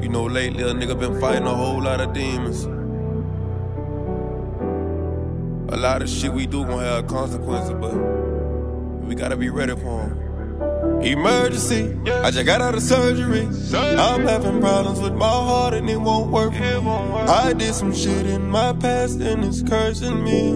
You know, lately a nigga been fighting a whole lot of demons. A lot of shit we do gon' have consequences, but we gotta be ready for them. Emergency, I just got out of surgery. I'm having problems with my heart and it won't work for me. I did some shit in my past and it's cursing me.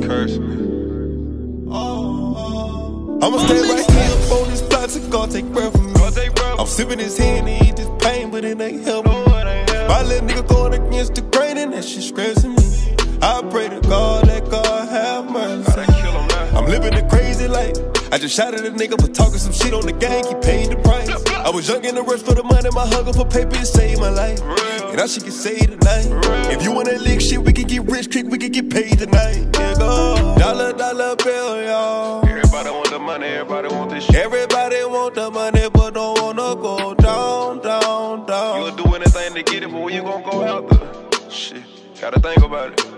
I'ma stay right here up on this plot till God take breath from me. I'm sipping his hand to eat this pain, but it ain't helping me. My little nigga going against the grain and that shit stressing me. I pray to God, let God have mercy. I'm living a crazy life. I just shot at a nigga for talking some shit on the gang, he paid the price. I was young in the rush for the money, my hunger for paper, it saved my life. And I should get saved tonight. If you wanna lick shit, we can get rich quick, we can get paid tonight. Yeah, go. Dollar, dollar bill, y'all. Everybody want the money, everybody want this shit. Everybody want the money, but don't wanna go down, down, down. You'll do anything to get it, but when you gon' go out there? Shit, gotta think about it.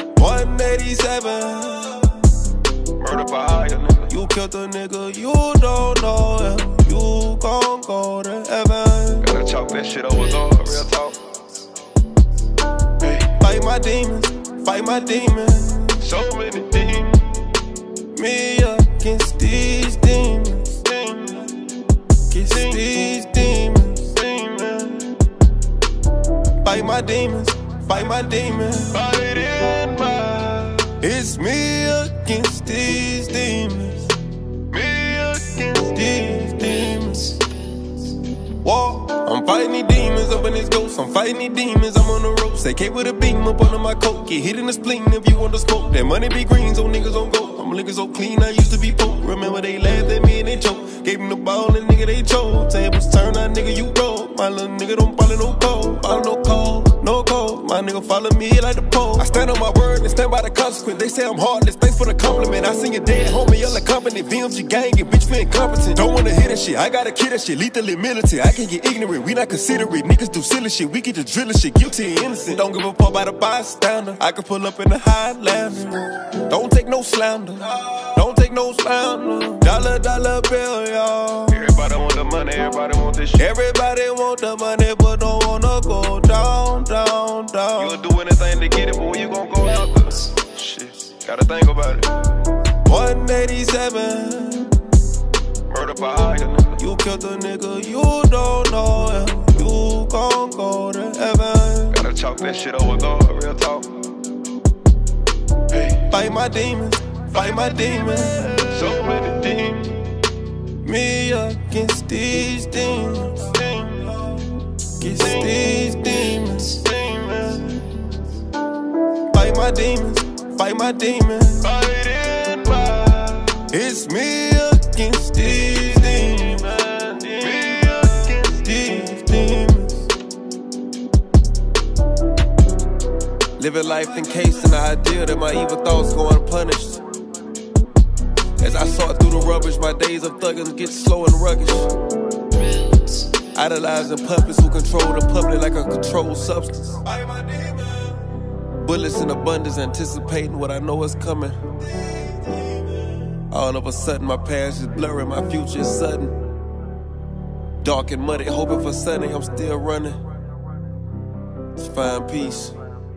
187. Murder for hire, nigga. You killed a nigga, you don't know if you gon' go to heaven. Gotta chalk that shit over God, real talk. Hey. Fight my demons, fight my demons. So many demons. Me against these demons. Against these demons. Fight my demons, fight my demons. Fight in my. It's me against these demons. Me against These demons. Whoa, I'm fighting these demons up in this ghost. I'm fighting these demons, I'm on the ropes. They came with a beam up under my coat. Get hit in the spleen if you want to smoke. That money be green, so niggas on go. I'm niggas so clean, I used to be poor. Remember they laughed at me and they choked. Gave them the ball and nigga they chose. Tables turn, that nigga you roll. My little nigga don't follow no code. Follow no code, no code. My nigga follow me like the pole. I stand on my word and stand by the consequence. They say I'm heartless, thanks for the compliment. I seen your dead homie, yelling company. VMG gang and bitch we incompetent. Don't wanna hear that shit, I gotta kill that shit. Lethally militant, I can get ignorant. We not considerate, niggas do silly shit. We get to drilling shit, guilty and innocent. Don't give a fuck about a bystander. I can pull up in the Highlander. Don't take no slander. Don't take no slander. Dollar, dollar bill, y'all. Everybody want the money, everybody want this shit. Everybody want the money, but don't wanna go down, down, down. You'll do anything to get it, but when you gon' go out there? Shit, gotta think about it. 187. Murder for hire, nigga. You killed a nigga, you don't know if you gon' go to heaven. Gotta chalk that shit over God, real talk. Hey. Fight my demons, fight my demons. So many demons. Me against these demons. Against these demons. Fight my demons, fight my demons. Fight in my. It's me against these demons. Me against These demons. Living life encased in the idea that my evil thoughts go unpunished. As I sort through the rubbish, my days of thugging get slow and ruggish. Idolizing puppets who control the public like a controlled substance. Bullets in abundance, anticipating what I know is coming. All of a sudden, my past is blurring, my future is sudden. Dark and muddy, hoping for sunny, I'm still running. Let's find peace.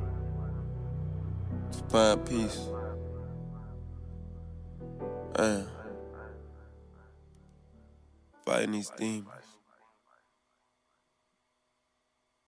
Let's find peace. Fighting these demons.